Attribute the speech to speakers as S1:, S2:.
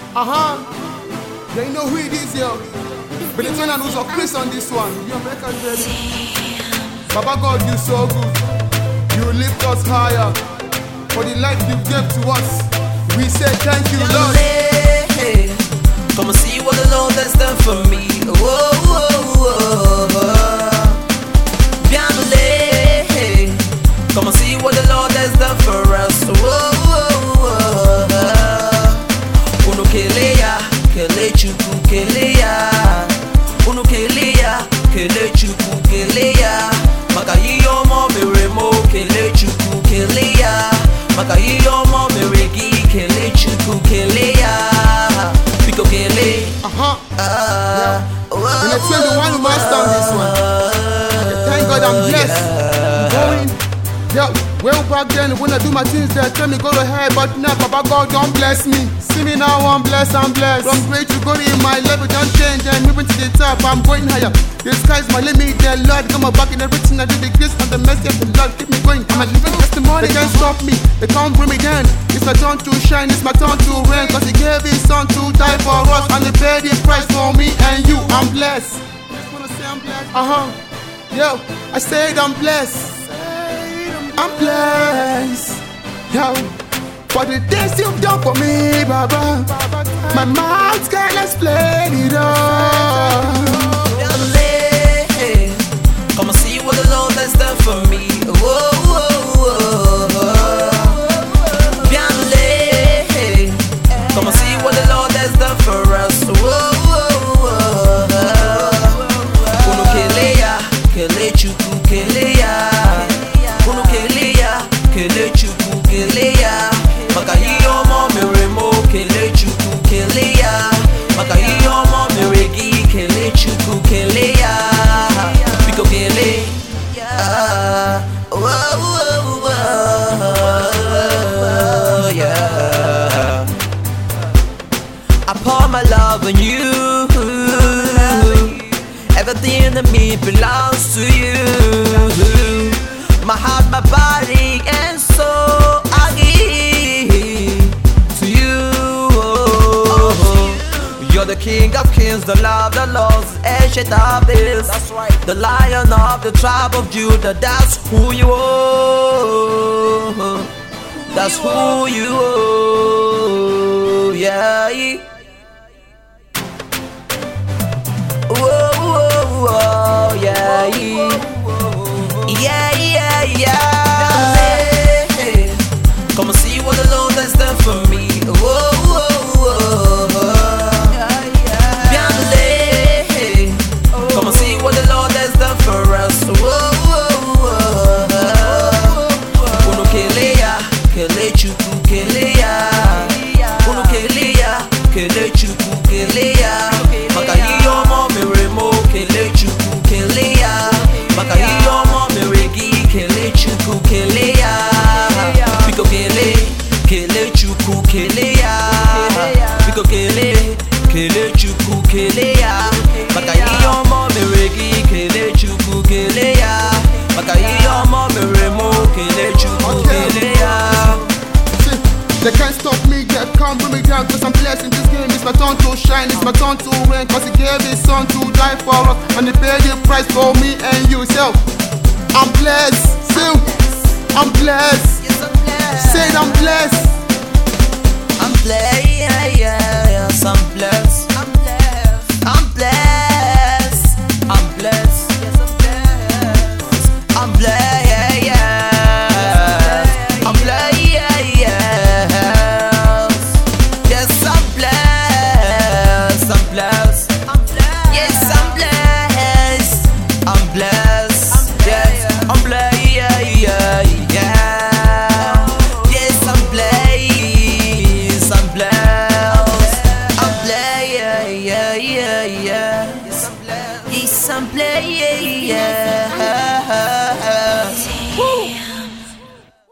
S1: Yeah, you know who it is, yo. But the one who's a Chris on this one. You American ready? Baba God, you so good. You lift us higher. For the life you gave to us, we say thank you, Lord.
S2: Come and see what the Lord has done for me. Whoa, whoa, whoa. Bienvenue. Come and see what the Lord has done for us. Whoa, whoa, whoa. Uno kelea, kele chuku kelea. Uno kelea, kele chuku kelea. Makayiyo mo meremo, kele chuku kelea. Makayiyo mo meregi, kele chuku kelea. Pico kele.
S1: And it's the one who must down this one. Thank God I'm blessed. I'm going. Yo, well back then when I do my things there, tell me go ahead, but now Baba God don't bless me. See me now, I'm blessed, I'm blessed. From great to good in my level don't change and moving to the top, I'm going higher. The sky's my limit, there Lord, got my back in everything I do, the grace and the mercy of the Lord keep me going. I'm a living testimony, they can't stop me, they can't bring me down. It's my turn to shine, it's my turn to reign, cause he gave his son to die for us and he paid the price for me and you. I'm blessed. Just wanna say I'm blessed. Yo, I said I'm blessed. I'm blessed, yo, for the things you've done for me, Baba. My mouth can't explain it all.
S2: Come and see what the Lord has done for me. Whoa, whoa, whoa. Bienvenue. Come and see what the Lord has done for us. Whoa, whoa, whoa. Uno kelea, kele chuku kelea. Uno kelea, kele chuku kelea. Makayiyo mo meremo, kele chuku kelea. Makayiyo mo meregi, kele chuku kelea. Pico kele. Whoa, whoa, whoa, yeah. I pour my love on you. Everything in me belongs to you. My heart, my body, and soul I give to you. You're the King of Kings, the Lord of Lords, Ancient of Days. That's right. The Lion of the tribe of Judah. That's who you are. That's who you are. Yeah. Whoa, whoa, whoa, yeah. Yeah, yeah, yeah. Come and see what the Lord has done for me. Whoa, whoa, whoa. Bienvenue. Come and see what the Lord has done for us. Whoa, whoa, whoa. Uno kelea, kele chuku kelea. Uno kelea, kele chuku kelea. Makayiyo mo meremo, kele chuku kelea. Makayiyo mo meregi, kele chuku kelea. Pico kele, kele chuku kelea. Pico kele, kele chuku kelea. Makayiyo mo meregi, kele chuku kelea. Makayiyo mo meremo, kele chuku kelea.
S1: They can't stop me, they can't bring me down, cause I'm blessed in this game. It's my turn to shine, it's my turn to reign, cause he gave his son to die for us and he paid the price for me and you. So I'm blessed, still I'm blessed.
S2: Yes, I'm blessed.
S1: Say I'm blessed.
S2: I'm blessed, yes, I'm blessed. I'm blessed. I'm blessed. I'm blessed. Yes, I'm blessed. I'm blessed, yes. I'm blessed, yes. Yes, I'm blessed. I'm blessed. I'm blessed. Yes, I'm blessed. I'm blessed. Yes, I'm blessed, yeah. Yes, I'm blessed. I'm blessed. I'm blessed, yeah. Yes, I'm blessed, yeah.